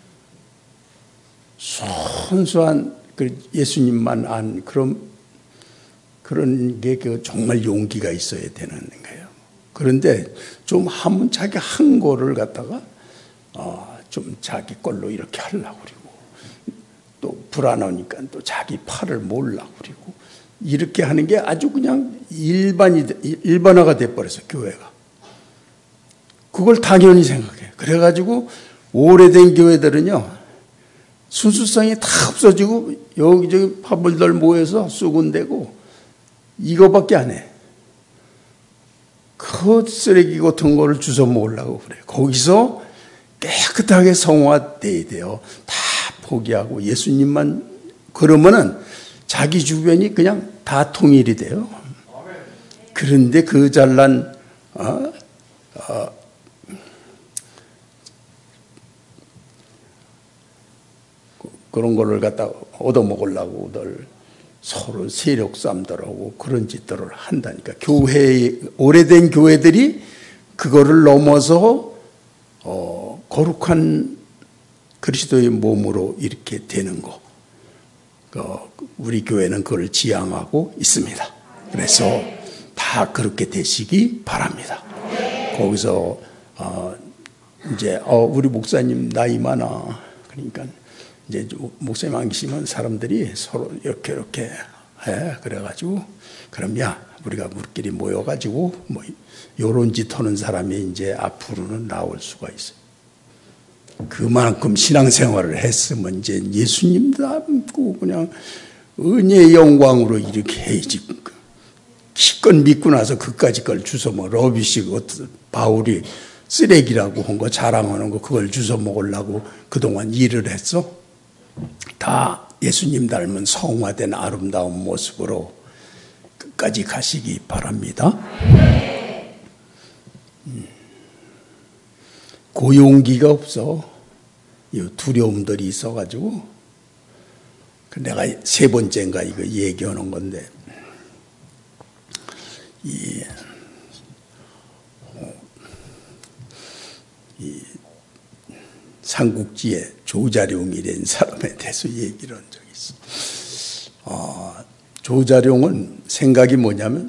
순수한 그 예수님만 안 그런 그런 게 그 정말 용기가 있어야 되는 거예요. 그런데 좀 하면 자기 한 거를 갖다가 어, 좀 자기 걸로 이렇게 하려고 그리고 또 불안하니까 또 자기 팔을 몰라고 그리고 이렇게 하는 게 아주 그냥 일반이 일반화가 돼 버려서 교회가 그걸 당연히 생각해. 그래가지고 오래된 교회들은요 순수성이 다 없어지고 여기저기 파벌들 모여서 수군대고 이거밖에 안 해. 그 쓰레기 같은 거를 주워 먹으려고 그래요. 거기서 깨끗하게 성화돼야 돼요. 다 포기하고 예수님만 그러면은 자기 주변이 그냥 다 통일이 돼요. 그런데 그 잘난 어? 어, 그런 거를 갖다 얻어먹으려고 늘 서로 세력 싸움들하고 그런 짓들을 한다니까. 교회, 오래된 교회들이 그거를 넘어서 어, 거룩한 그리스도의 몸으로 이렇게 되는 거. 어, 우리 교회는 그걸 지향하고 있습니다. 그래서 다 그렇게 되시기 바랍니다. 거기서 어, 이제 어, 우리 목사님 나이 많아. 그러니까 이제 목사님 안 계시면 사람들이 서로 이렇게 이렇게 해. 그래가지고 그럼 야 우리가 우리끼리 모여가지고 뭐 요런 짓 하는 사람이 이제 앞으로는 나올 수가 있어요. 그만큼 신앙생활을 했으면 이제 예수님 닮고 그냥 은혜의 영광으로 이렇게 해야지. 기껏 믿고 나서 그까지 걸 주워 먹어. 러비식 바울이 쓰레기라고 한 거 자랑하는 거 그걸 주워 먹으려고 그동안 일을 했어. 다 예수님 닮은 성화된 아름다운 모습으로 끝까지 가시기 바랍니다. 음. 고용기가 없어. 이 두려움들이 있어가지고 내가 세 번째인가 이거 얘기하는 건데 이, 어, 이 삼국지에 조자룡이라는 사람에 대해서 얘기를 한 적이 있어. 어, 조자룡은 생각이 뭐냐면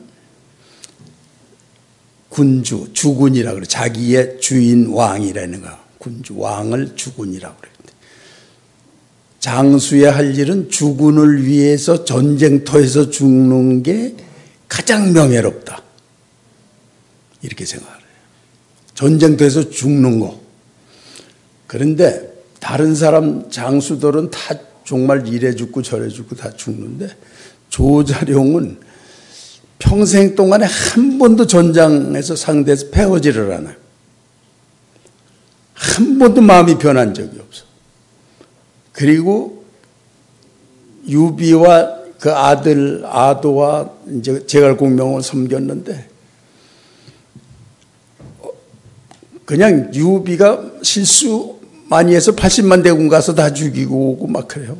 군주, 주군이라고 그래. 자기의 주인 왕이라는 거. 군주, 왕을 주군이라고 그래. 장수의 할 일은 주군을 위해서 전쟁터에서 죽는 게 가장 명예롭다. 이렇게 생각을 해요. 전쟁터에서 죽는 거. 그런데 다른 사람 장수들은 다 정말 이래 죽고 저래 죽고 다 죽는데 조자룡은 평생 동안에 한 번도 전장에서 상대해서 패하지를 않아요. 한 번도 마음이 변한 적이 없어. 그리고 유비와 그 아들 아도와 이제 제갈공명을 섬겼는데 그냥 유비가 실수 많이 해서 팔십만 대군 가서 다 죽이고 오고 막 그래요.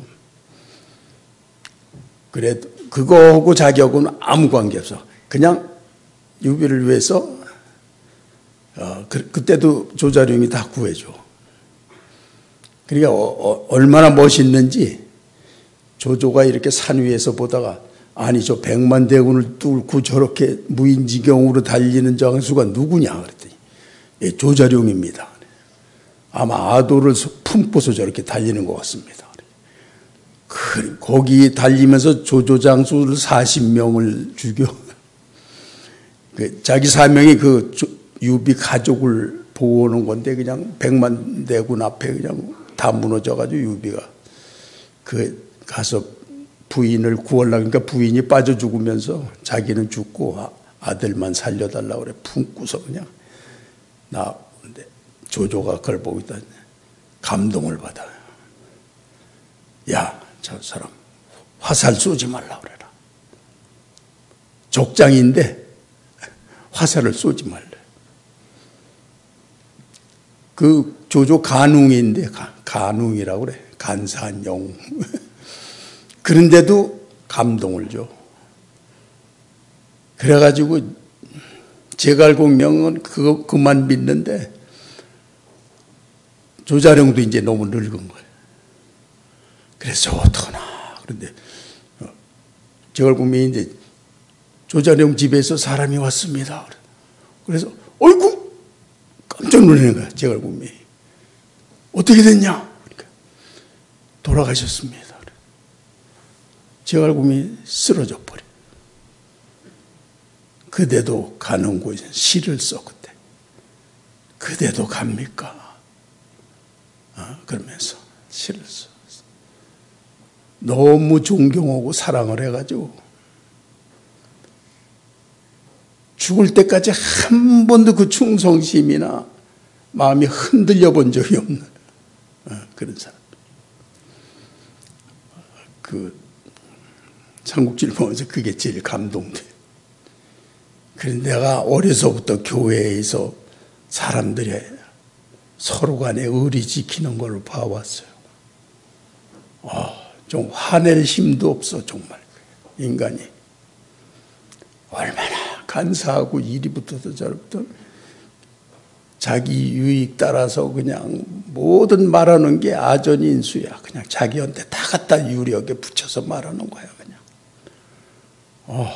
그래도 그거하고 자기하고는 아무 관계 없어. 그냥 유비를 위해서 어, 그, 그때도 조자룡이 다 구해줘. 그러니까 어, 어, 얼마나 멋있는지 조조가 이렇게 산 위에서 보다가 아니 저 백만 대군을 뚫고 저렇게 무인지경으로 달리는 장수가 누구냐 그랬더니 예, 조자룡입니다. 아마 아도를 품고서 저렇게 달리는 것 같습니다. 그, 거기 달리면서 조조 장수를 사십 명을 죽여. 그, 자기 사명이 그 조, 유비 가족을 보호하는 건데 그냥 백만 대군 앞에 그냥 다 무너져가지고 유비가 그 가서 부인을 구하려고 그러니까 부인이 빠져 죽으면서 자기는 죽고 아, 아들만 살려달라고 그래. 품고서 그냥 나오는데 조조가 그걸 보고 있다 감동을 받아요. 야, 저 사람 화살 쏘지 말라 그래라. 족장인데 화살을 쏘지 말래. 그 조조 간웅인데 간웅이라고 그래. 간사한 영웅. 그런데도 감동을 줘. 그래가지고 제갈공명은 그거 그만 믿는데 조자룡도 이제 너무 늙은 거예요. 그래서 어떡하나. 그런데 제갈공명이 이제 조자룡 집에서 사람이 왔습니다. 그래서 어이구 깜짝 놀라는 거야. 제갈공명이. 어떻게 됐냐? 그러니까 돌아가셨습니다. 제갈공명이 쓰러져 버려. 그대도 가는 곳에 시를 써 그때. 그대도 갑니까? 어, 그러면서 시를 써. 너무 존경하고 사랑을 해가지고 죽을 때까지 한 번도 그 충성심이나 마음이 흔들려 본 적이 없는 그런 사람. 그 삼국지를 보면서 그게 제일 감동돼. 그런데 내가 어려서부터 교회에서 사람들이 서로 간에 의리 지키는 걸 봐왔어요. 아, 좀 화낼 힘도 없어 정말. 인간이 얼마나 간사하고 이리부터 저리부터 자기 유익 따라서 그냥 모든 말하는 게 아전인수야. 그냥 자기한테 다 갖다 유리하게 붙여서 말하는 거야 그냥. 어.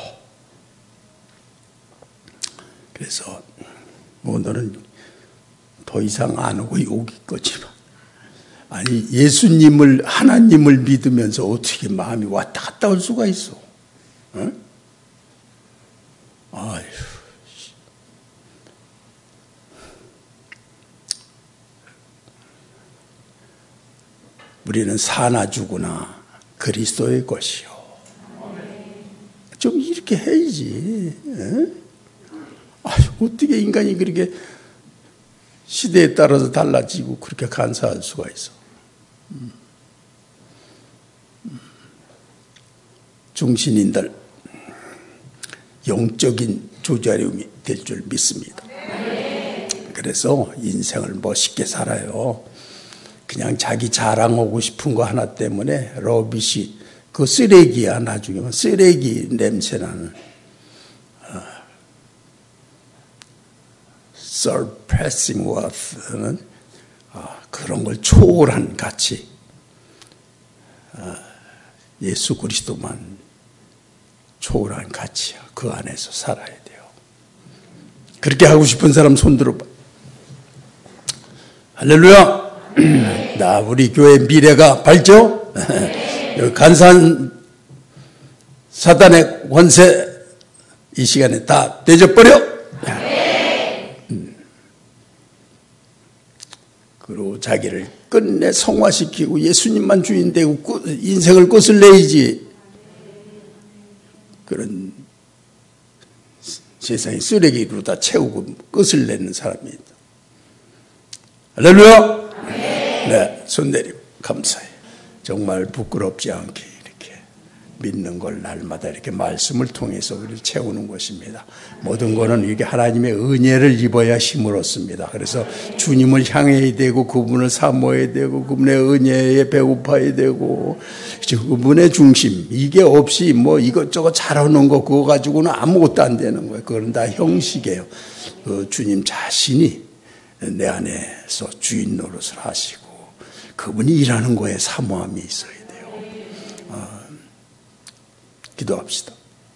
그래서 오늘은 더 이상 안 오고 여기 거지만, 아니 예수님을 하나님을 믿으면서 어떻게 마음이 왔다 갔다 할 수가 있어? 어? 아휴. 우리는 사나 죽으나 그리스도의 것이요. 좀 이렇게 해야지. 에? 아유, 어떻게 인간이 그렇게 시대에 따라서 달라지고 그렇게 간사할 수가 있어. 음. 음. 중신인들 영적인 조자룡이 될 줄 믿습니다. 그래서 인생을 멋있게 살아요. 그냥 자기 자랑하고 싶은 거 하나 때문에 러빗이 그 쓰레기야. 나중에 쓰레기 냄새나는 어, surpassing worth는 어, 그런 걸 초월한 가치. 어, 예수 그리스도만 초월한 가치야. 그 안에서 살아야 돼요. 그렇게 하고 싶은 사람 손 들어봐. 할렐루야. 나 우리 교회 미래가 밝죠? 여기 간사한 사단의 권세 이 시간에 다 떼져버려. 음. 그리고 자기를 끝내 성화시키고 예수님만 주인 되고 인생을 끝을 내야지. 그런 세상에 쓰레기로 다 채우고 끝을 내는 사람이 있다. 할렐루야. 네, 손 내리고 감사해. 정말 부끄럽지 않게 이렇게 믿는 걸 날마다 이렇게 말씀을 통해서 우리를 채우는 것입니다. 모든 거는 이게 하나님의 은혜를 입어야 힘을 얻습니다. 그래서 주님을 향해야 되고 그분을 사모해야 되고 그분의 은혜에 배고파야 되고 그분의 중심 이게 없이 뭐 이것저것 잘하는 거 그거 가지고는 아무것도 안 되는 거예요. 그건 다 형식이에요. 그 주님 자신이 내 안에서 주인 노릇을 하시고 그분이 일하는 거에 사모함이 있어야 돼요. 어, 기도합시다.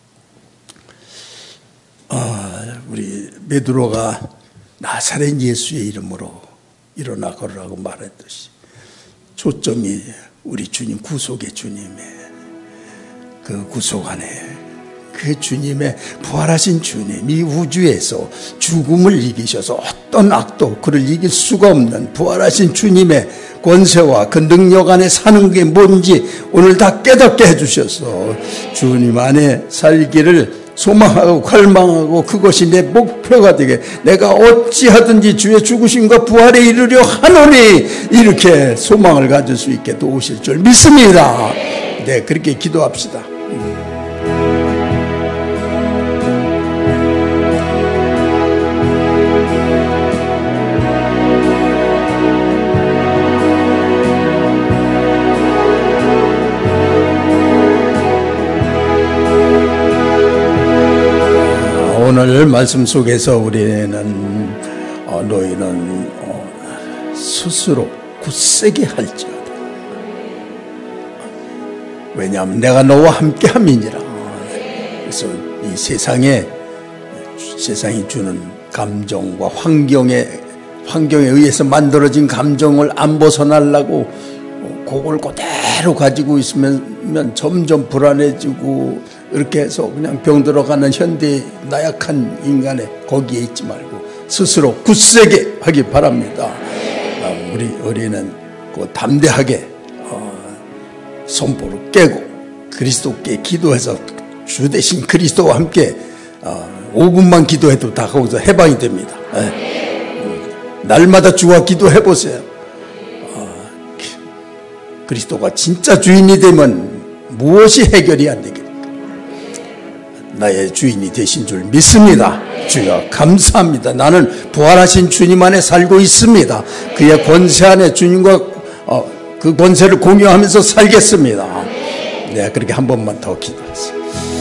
어, 우리 베드로가 나사렛 예수의 이름으로 일어나 걸으라고 말했듯이 초점이 우리 주님 구속의 주님의 그 구속 안에 그 주님의 부활하신 주님, 이 우주에서 죽음을 이기셔서 어떤 악도 그를 이길 수가 없는 부활하신 주님의 권세와 그 능력 안에 사는 게 뭔지 오늘 다 깨닫게 해주셔서 주님 안에 살기를 소망하고 갈망하고 그것이 내 목표가 되게 내가 어찌하든지 주의 죽으심과 부활에 이르려 하노니 이렇게 소망을 가질 수 있게 도우실 줄 믿습니다. 네, 그렇게 기도합시다. 오늘 말씀 속에서 우리는 어, 너희는 어, 스스로 굳세게 할지어다. 왜냐하면 내가 너와 함께 함이니라. 그래서 이 세상에 세상이 주는 감정과 환경에 환경에 의해서 만들어진 감정을 안 벗어나려고 그걸 그대로 가지고 있으면 점점 불안해지고 이렇게 해서 그냥 병들어가는 현대 나약한 인간의 거기에 있지 말고 스스로 굳세게 하기 바랍니다. 우리 우리는 그 담대하게 선포를 깨고 그리스도께 기도해서 주 대신 그리스도와 함께 오 분만 기도해도 다 거기서 해방이 됩니다. 예. 날마다 주와 기도해 보세요. 어, 그리스도가 진짜 주인이 되면 무엇이 해결이 안 되겠습니까? 나의 주인이 되신 줄 믿습니다. 주여 감사합니다. 나는 부활하신 주님 안에 살고 있습니다. 그의 권세 안에 주님과 어, 그 권세를 공유하면서 살겠습니다. 네, 그렇게 한 번만 더 기도하세요.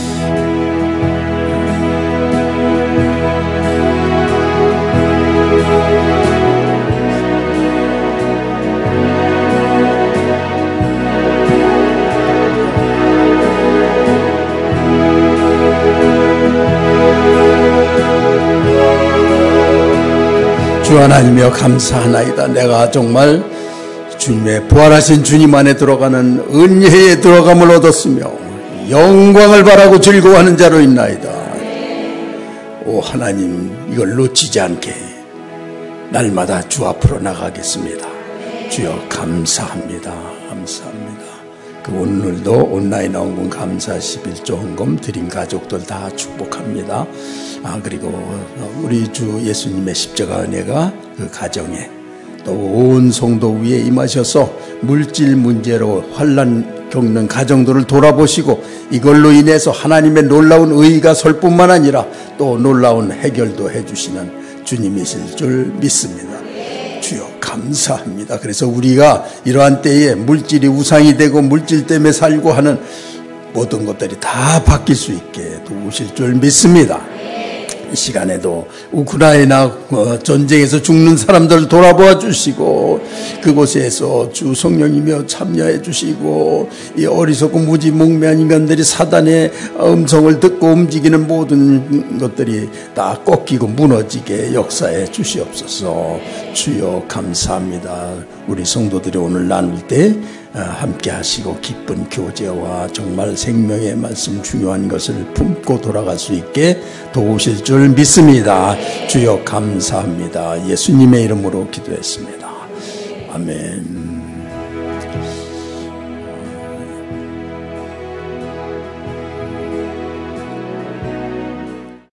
주 하나님이여 감사하나이다. 내가 정말 주님의 부활하신 주님 안에 들어가는 은혜에 들어감을 얻었으며 영광을 바라고 즐거워하는 자로 있나이다. 오 하나님, 이걸 놓치지 않게 날마다 주 앞으로 나가겠습니다. 주여 감사합니다. 감사합니다. 그 오늘도 온라인 헌금 감사 십일조 헌금 드린 가족들 다 축복합니다. 아 그리고 우리 주 예수님의 십자가 은혜가 그 가정에 또 온 성도 위에 임하셔서 물질 문제로 환난 겪는 가정들을 돌아보시고 이걸로 인해서 하나님의 놀라운 의의가 설 뿐만 아니라 또 놀라운 해결도 해주시는 주님이실 줄 믿습니다. 주여 감사합니다. 그래서 우리가 이러한 때에 물질이 우상이 되고 물질 때문에 살고 하는 모든 것들이 다 바뀔 수 있게 도우실 줄 믿습니다. 이 시간에도 우크라이나 전쟁에서 죽는 사람들을 돌아보아 주시고 그곳에서 주 성령이며 참여해 주시고 이 어리석고 무지몽매한 인간들이 사단의 음성을 듣고 움직이는 모든 것들이 다 꺾이고 무너지게 역사해 주시옵소서. 주여 감사합니다. 우리 성도들이 오늘 나눌 때 함께 하시고 기쁜 교제와 정말 생명의 말씀 중요한 것을 품고 돌아갈 수 있게 도우실 줄 믿습니다. 주여 감사합니다. 예수님의 이름으로 기도했습니다. 아멘.